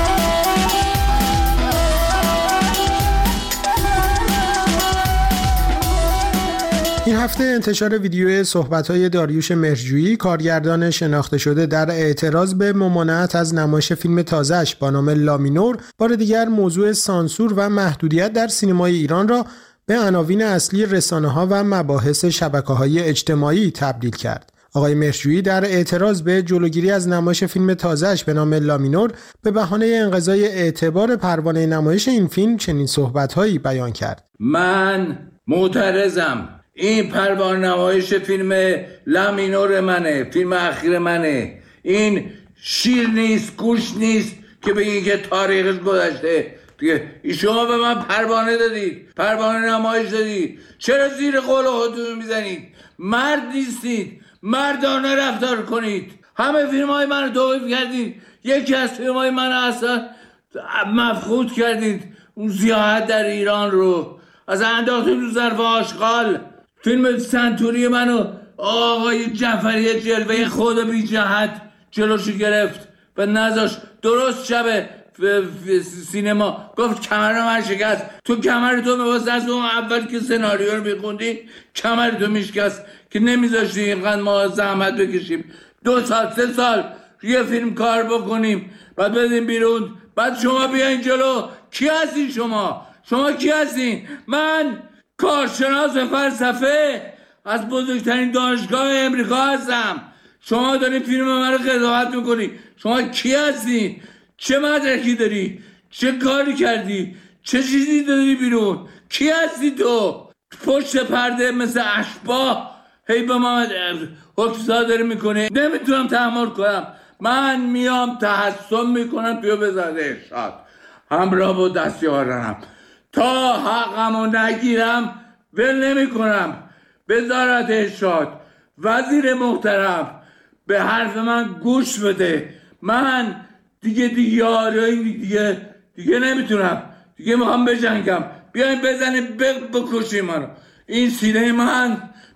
این هفته انتشار ویدیوی صحبت‌های داریوش مهرجویی، کارگردان شناخته شده در اعتراض به ممانعت از نمایش فیلم تازه‌اش با نام لامینور، بار دیگر موضوع سانسور و محدودیت در سینمای ایران را به عناوین اصلی رسانه‌ها و مباحث شبکه‌های اجتماعی تبدیل کرد. آقای مهرجویی در اعتراض به جلوگیری از نمایش فیلم تازه‌اش به نام لامینور به بهانه انقضای اعتبار پروانه نمایش این فیلم چنین صحبت‌هایی بیان کرد. من معترضم. این پروانه نمایش فیلم لامینور منه، فیلم اخیر منه. این شیر نیست، گوش نیست که بگی که تاریخش گذشته. دیگه شما به من پروانه دادید، پروانه نمایش دادید، چرا زیر قول خودتون میزنید؟ مرد نیستید، مردانه رفتار کنید. همه فیلم‌های من رو توقیف کردید، یکی از فیلم‌های من اصلا مفقود کردید. اون سیاحت در ایران رو از انداختید رو ظرف آشغال. فیلم سنتوری منو آقای جعفری جلوه خود بی جهت جلوشو گرفت و نذاش. درست شب سینما گفت کمر من شکست. تو کمر تو می‌واسه از اون اول که سناریو رو می‌خوندی کمر تو میشکست که نمیذاشتی اینقدر ما زحمت بکشیم 2 سال 3 سال یه فیلم کار بکنیم بعد بدیم بیرون. بعد شما بیاین جلو. کی هستین شما کی هستین؟ من کارشناس فلسفه از بزرگترین دانشگاه امریکا هستم. شما دارین فیلم من رو قضاوت میکنی. شما کی هستی؟ چه مدرکی داری؟ چه کاری کردی؟ چه چیزی داری بیرون؟ کی هستی تو؟ پشت پرده مثل اشباح هی به ما حکم صادر میکنه. نمیتونم تحمل کنم. من میام تحسن میکنم پیو بزرده ارشاد همراه با دستیارانم تا حقمو نگیرم ول نمی کنم. وزارت ارشاد، وزیر محترم به حرف من گوش بده. من دیگه نمیتونم. دیگه میخوام بجنگم. بیاین بزنین بکشین منو. این سینه من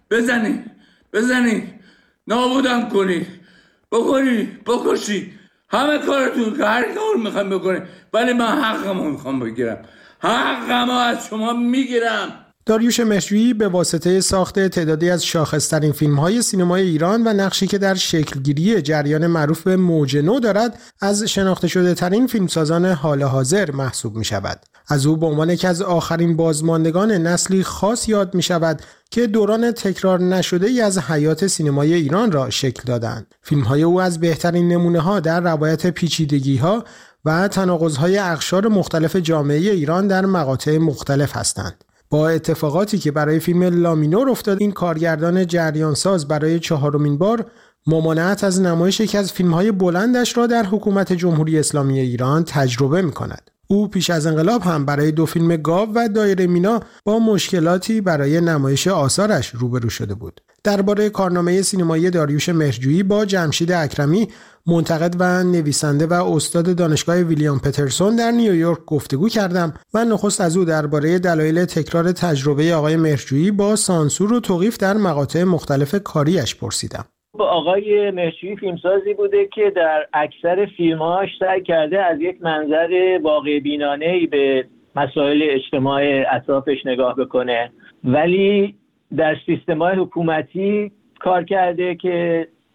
بزنین نابودم کنید، بکشید. همه کارتون که هر کار میخوام بکنید، ولی من حقمو میخوام بگیرم. حقمو از شما میگیرم. داریوش مهرجویی به واسطه ساخت تعدادی از شاخص‌ترین فیلم‌های سینمای ایران و نقشی که در شکلگیری جریان معروف به موج نو دارد، از شناخته شده ترین فیلمسازان حال حاضر محسوب می‌شود. از او به عنوان یکی از آخرین بازماندگان نسلی خاص یاد می‌شود که دوران تکرار نشده‌ای از حیات سینمای ایران را شکل دادند. فیلم‌های او از بهترین نمونه‌ها در روایت پیچیدگی‌ها و تناقض‌های اقشار مختلف جامعه ایران در مقاطع مختلف هستند. با اتفاقاتی که برای فیلم لامینور افتاد، این کارگردان جریانساز برای 4مین بار ممانعت از نمایش یکی از فیلم‌های بلندش را در حکومت جمهوری اسلامی ایران تجربه می‌کند. او پیش از انقلاب هم برای 2 فیلم گاو و دایره مینا با مشکلاتی برای نمایش آثارش روبرو شده بود. درباره کارنامه سینمایی داریوش مهرجویی با جمشید اکرمی، منتقد و نویسنده و استاد دانشگاه ویلیام پترسون در نیویورک گفتگو کردم و نخست از او درباره دلایل تکرار تجربه آقای مهرجویی با سانسور و توقیف در مقاطع مختلف کاریش پرسیدم. آقای مهرجویی فیلمسازی بوده که در اکثر فیلم‌هاش سعی کرده از یک منظر واقع بینانه‌ای به مسائل اجتماع اطرافش نگاه بکنه، ولی در سیستم‌های حکومتی کار کرده که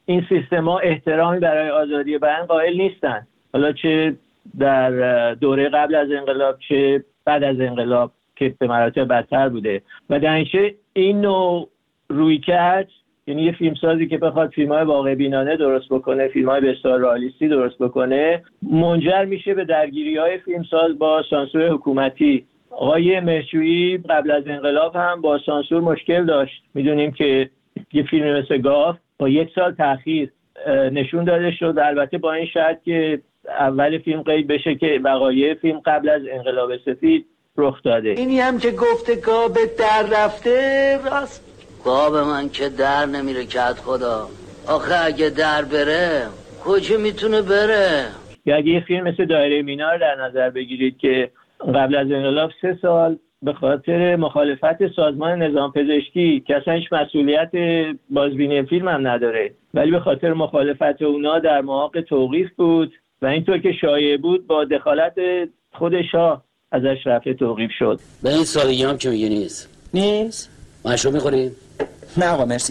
این سیستما احترامی برای آزادی بیان قائل نیستن، حالا چه در دوره قبل از انقلاب چه بعد از انقلاب که به مراتب بدتر بوده. و در این نوع رویکرد، یعنی یه فیلمسازی که بخواد فیلم‌های واقع بینانه درست بکنه، فیلم‌های بسیار رئالیستی درست بکنه، منجر میشه به درگیری‌های فیلمساز با سانسور حکومتی. آقای مهرجویی قبل از انقلاب هم با سانسور مشکل داشت. میدونیم که یه فیلم مثل گاو با 1 سال تأخیر نشون داده شد، البته با این شرط که اول فیلم قید بشه که وقایع فیلم قبل از انقلاب سفید رخ داده. اینی هم که گفته گاو در رفته، راست گاو من که در نمیره کت خدا. آخه اگه در بره کجا میتونه بره؟ یا اگه یه فیلم مثل دایره مینا رو در نظر بگیرید که قبل از انقلاب 3 سال به خاطر مخالفت سازمان نظام پزشکی که اصلا هیچ مسئولیت بازبینی فیلم هم نداره، ولی به خاطر مخالفت اونا در محاق توقیف بود و اینطور که شایع بود با دخالت خود شاه ازش رفع توقیف شد. به این سادگی هم که میگه نیست مشروب میخوری؟ نه آقا مرسی.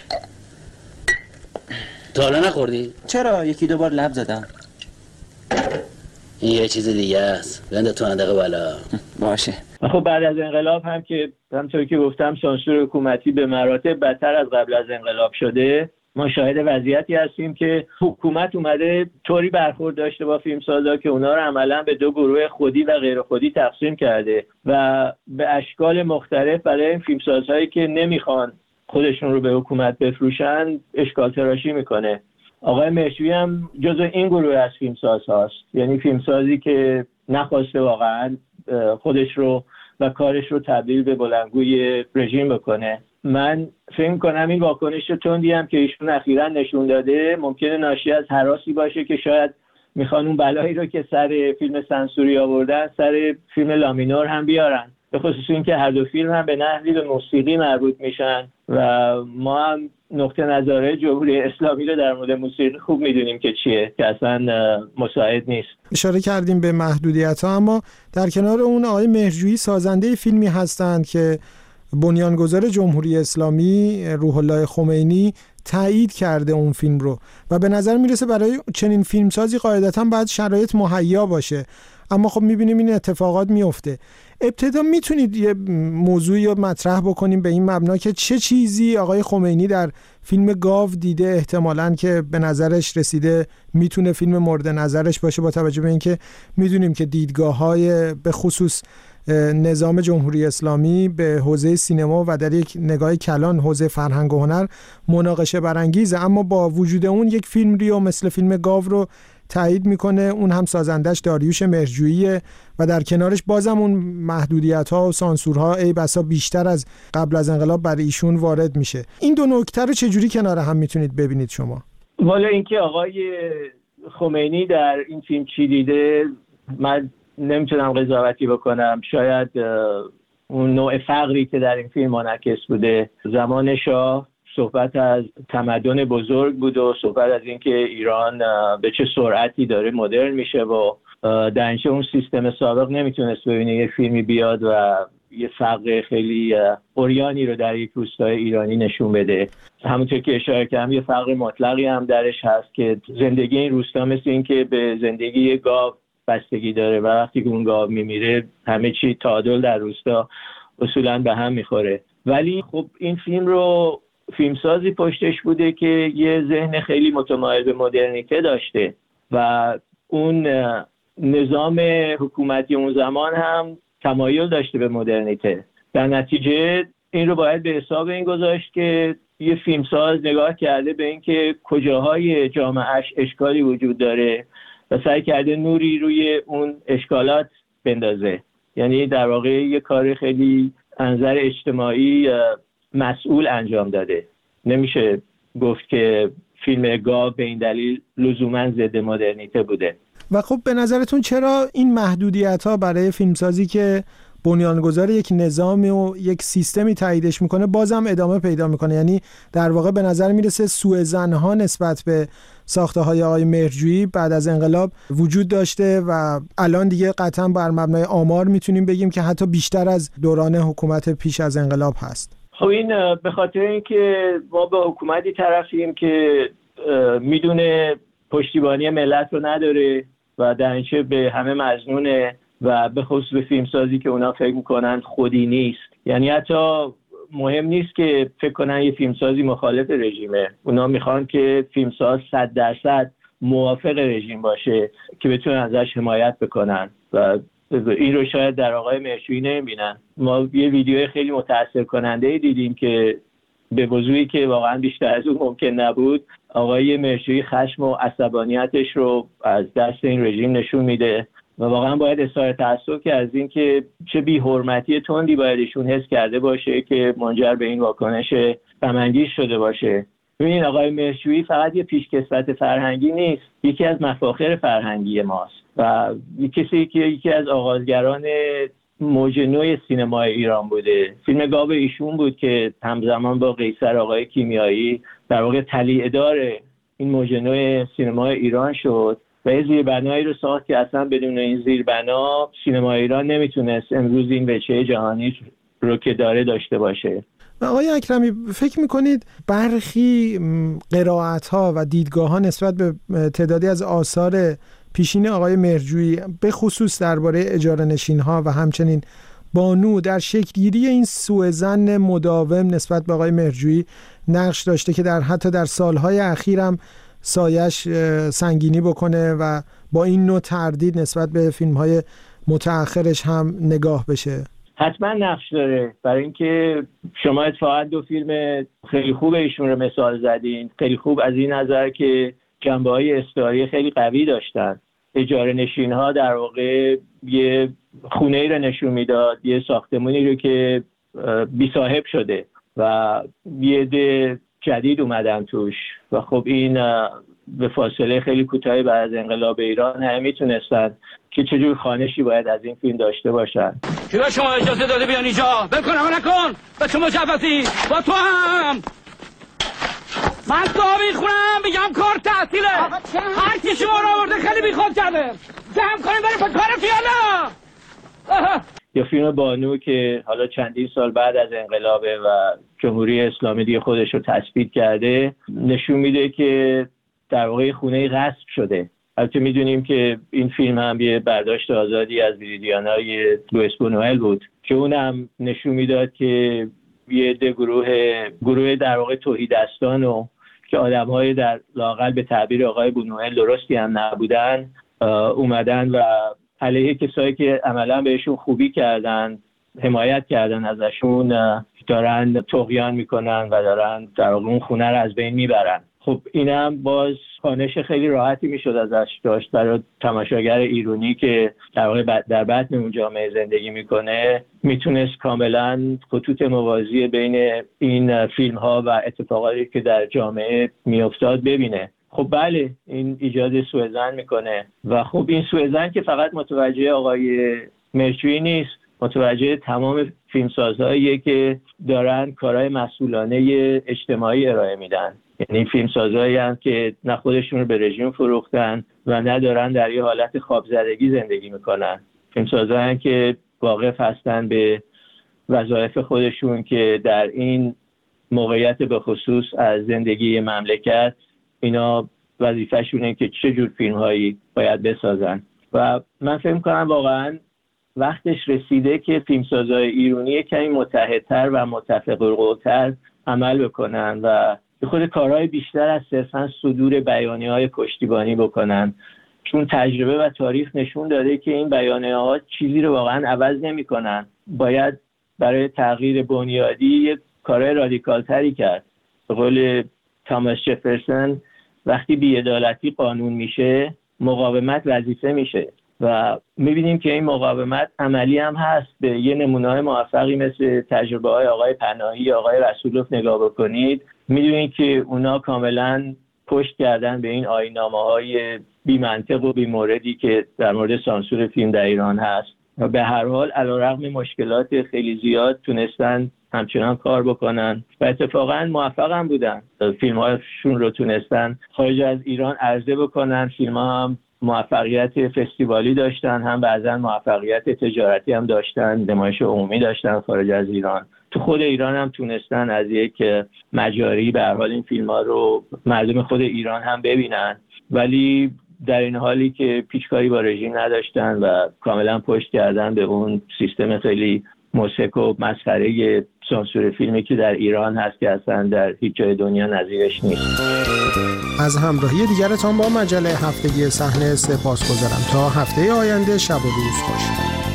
تا حالا نخوردی؟ چرا 1-2 بار لب زدم. این یه چیز دیگه است، بنده تو اندقه بالا. باشه. خب بعد از انقلاب هم که همطور که گفتم سانسور حکومتی به مراتب بدتر از قبل از انقلاب شده، ما شاهد وضعیتی هستیم که حکومت اومده طوری برخورد داشته با فیلمسازا که اونا رو عملا به 2 گروه خودی و غیر خودی تقسیم کرده و به اشکال مختلف برای این فیلمسازهایی که نمیخوان خودشون رو به حکومت بفروشن اشکال تراشی میکنه. آقای مهرجویی هم جزو این گروه از فیلمساز هاست، یعنی فیلمسازی که نخواسته واقعا خودش رو و کارش رو تبدیل به بلندگوی رژیم بکنه. من فکر کنم این واکنش تندی هم که ایشون اخیراً نشون داده ممکنه ناشی از هراسی باشه که شاید میخوان اون بلایی رو که سر فیلم سانسوری آوردن سر فیلم لامینور هم بیارن، به خصوص این که هر دو فیلم هم به نحوی به موسیقی مربوط میشن و ما هم نقطه نظر جمهوری اسلامی رو در مورد موسیقی خوب میدونیم که چیه، که اصلا مساعد نیست. اشاره کردیم به محدودیت‌ها، اما در کنار اون آقای مهرجویی سازنده فیلمی هستند که بنیانگذار جمهوری اسلامی روح الله خمینی تایید کرده اون فیلم رو و به نظر میرسه برای چنین فیلمسازی قاعدتاً باید شرایط مهیا باشه، اما خب میبینیم این اتفاقات میفته. ابتدا میتونید یه موضوعی رو مطرح بکنیم به این مبنا که چه چیزی آقای خمینی در فیلم گاو دیده احتمالاً که به نظرش رسیده میتونه فیلم مورد نظرش باشه، با توجه به اینکه میدونیم که دیدگاه‌های به خصوص نظام جمهوری اسلامی به حوزه سینما و در یک نگاه کلان حوزه فرهنگ و هنر مناقشه برانگیزه، اما با وجود اون یک فیلم ریو مثل فیلم گاو رو تایید میکنه، اون هم سازندش داریوش مهرجوییه و در کنارش بازم اون محدودیت‌ها و سانسورها ای بسا بیشتر از قبل از انقلاب برای ایشون وارد میشه. این دو نکته رو چجوری کنار هم میتونید ببینید شما؟ والا اینکه آقای خمینی در این فیلم چی دیده من نمیتونم قضاوتی بکنم. شاید اون نوع فقری که در این فیلم منعکس بوده، زمان شاه صحبت از تمدن بزرگ بود و صحبت از اینکه ایران به چه سرعتی داره مدرن میشه و در اینجا اون سیستم سابق نمیتونست ببینه یه فیلمی بیاد و یه فقر خیلی عریانی رو در یک روستای ایرانی نشون بده. همونطور که اشاره کردم یه فقر مطلقی هم درش هست که زندگی این روستا مثل این که به زندگی گاو بستگی داره و وقتی که اون گاو میمیره همه چی تعادل در روستا اصولاً به هم میخوره. ولی خب این فیلم رو فیلمسازی پشتش بوده که یه ذهن خیلی متمایل به مدرنیته داشته و اون نظام حکومتی اون زمان هم تمایل داشته به مدرنیته. در نتیجه این رو باید به حساب این گذاشت که یه فیلمساز نگاه کرده به این که کجاهای جامعهش اشکالی وجود داره و سعی کرده نوری روی اون اشکالات بندازه. یعنی در واقع یه کار خیلی انظر اجتماعی مسئول انجام داده. نمیشه گفت که فیلم گاو به این دلیل لزوماً ضد مدرنیته بوده. و خب به نظرتون چرا این محدودیت‌ها برای فیلمسازی که بنیانگذار یک نظامی و یک سیستمی تاییدش میکنه بازم ادامه پیدا میکنه؟ یعنی در واقع به نظر میرسه سوء ظن‌ها نسبت به ساخته‌های آقای مهرجویی بعد از انقلاب وجود داشته و الان دیگه قطعاً بر مبنای آمار میتونیم بگیم که حتی بیشتر از دوران حکومت پیش از انقلاب هست. خب این به خاطر اینکه ما با حکومتی طرفیم که میدونه پشتیبانی ملت رو نداره و در اینچه به همه مظنونه و به خصوص به فیلمسازی که اونا فکر میکنن خودی نیست. یعنی حتی مهم نیست که فکر کنن یه فیلمسازی مخالف رژیمه، اونا میخوان که فیلمساز 100% موافق رژیم باشه که بتونن ازش حمایت بکنن و این رو شاید در آقای مهرجویی نمیبینن. ما یه ویدیو خیلی متاثر کننده دیدیم که به وضوحی که واقعا بیشتر از اون ممکن نبود آقای مهرجویی خشم و عصبانیتش رو از دست این رژیم نشون میده و واقعا باید اظهار تأسف که از این که چه بی‌حرمتی تندی باید ایشون حس کرده باشه که منجر به این واکنش غم‌انگیز شده باشه. ببینید آقای مهرجویی فقط یه پیشکسوت فرهنگی نیست، یکی از مفاخر فرهنگی ماست و کسی که یکی از آغازگران موج نو سینمای ایران بوده. فیلم گاو ایشون بود که همزمان با قیصر آقای کیمیایی در واقع تلیعه‌دار این موج نو سینمای ایران شد و یه زیربنایی رو ساخت که اصلا بدون این زیربنا سینمای ایران نمیتونست امروز این وجهه جهانی رو که داره داشته باشه. آقای اکرمی فکر میکنید برخی قرائت‌ها و دیدگاه‌ها نسبت به تعدادی از آثار پیشین آقای مهرجویی به خصوص درباره اجاره‌نشین‌ها و همچنین بانو در شکل‌گیری این سوءظن مداوم نسبت به آقای مهرجویی نقش داشته که حتی در سالهای اخیر هم سایش سنگینی بکنه و با این نوع تردید نسبت به فیلم‌های متأخرش هم نگاه بشه؟ حتما نقش داره، برای اینکه شما اتفاقا 2 فیلم خیلی خوب ایشون رو مثال زدین، خیلی خوب از این نظر که جنبه‌های استعاری خیلی قوی داشتن. اجاره نشین ها در واقع یه خونه‌ای رو نشون میداد، یه ساختمانی رو که بی صاحب شده و یه عده جدید اومدن توش و خب این به فاصله خیلی کوتاهی بعد از انقلاب ایران همه میتونستن که چجور خانشی باید از این فیلم داشته باشن. کی به شما اجازه داده بیان اینجا؟ بکن همه نکن! به چه مجوزی؟ با تو هم! من دعا میخونم بگم کار تحصیله! هر کی شما رو آورده خیلی بیخود کرده! جمع کنیم بریم به کار فیالا! یا فیلم بانو که حالا چندین سال بعد از انقلابه و جمهوری اسلامی دیگه خودش رو تثبیت کرده، نشون میده که در واقع خونه غصب شده. البته میدونیم که این فیلم هم یه برداشت آزادی از ویریدیانای لوئیس بونوئل بود که اونم نشون میداد که یه عده گروه در واقع توحیدستان و که آدم‌های در لااقل به تعبیر آقای بونوئل درستی هم نبودن اومدن و علیه کسایی که عملا بهشون خوبی کردن، حمایت کردن ازشون، دارن طغیان میکنن و دارن در واقع اون خونه رو از بین میبرن. خب اینم باز خانش خیلی راحتی میشد ازش داشت برای تماشاگر ایرانی که در واقع در بطن اون جامعه زندگی میکنه، میتونست کاملا خطوط موازی بین این فیلم ها و اتفاقاتی که در جامعه میافتاد ببینه. خب بله این ایجاد سوءظن میکنه و خب این سوءظن که فقط متوجه آقای مهرجویی نیست، متوجه تمام فیلمسازهاییه که دارن کارهای مسئولانه اجتماعی ارائه میدن. یعنی فیلمسازهایی هم که نه خودشون رو به رژیم فروختن و نه دارن در یه حالت خوابزدگی زندگی میکنن. فیلمسازهایی هم که واقف هستن به وظایف خودشون که در این موقعیت به خصوص از زندگی مملکت اینا وظیفه‌شونه که چه جور فیلم‌هایی باید بسازن و من فکر می‌کنم واقعاً وقتش رسیده که فیلمسازهای ایرانی کمی متحدتر و متفق‌القول‌تر عمل بکنن و خود کارهای بیشتر از صرفاً صدور بیانیه‌های پشتیبانی بکنن، چون تجربه و تاریخ نشون داده که این بیانیه‌ها چیزی رو واقعاً عوض نمی‌کنن. باید برای تغییر بنیادی یک کارهای رادیکال‌تری کرد. به قول تاماس جفرسون وقتی بی‌عدالتی قانون میشه مقاومت وظیفه میشه و میبینیم که این مقاومت عملی هم هست. به یه نمونه‌های موفقی مثل تجربه‌های آقای پناهی، آقای رسولوف نگاه بکنید، میدونید که اونا کاملا پشت کردن به این آیین‌نامه‌های بی‌منطق و بی‌موردی که در مورد سانسور فیلم در ایران هست و به هر حال علیرغم مشکلات خیلی زیاد تونستن همچنان کار بکنن و اتفاقا موفق هم بودن. فیلم‌هاشون رو تونستن خارج از ایران عرضه بکنن. فیلم‌ها هم موفقیت فستیوالی داشتن، هم بعضا موفقیت تجارتی هم داشتن، نمایش عمومی داشتن خارج از ایران. تو خود ایران هم تونستن از یک مجاری به هر حال این فیلم ها رو مردم خود ایران هم ببینن، ولی در این حالی که پیچکاری با رژیم نداشتن و کاملا پشت کردن به اون سیستم خیلی مسک و مسخره سانسور فیلمی که در ایران هست که اصلا در هیچ جای دنیا نظیرش نیست. از همراهی دیگرتان با مجله هفتگی صحنه سپاسگزارم. تا هفته آینده شب و روز خوش.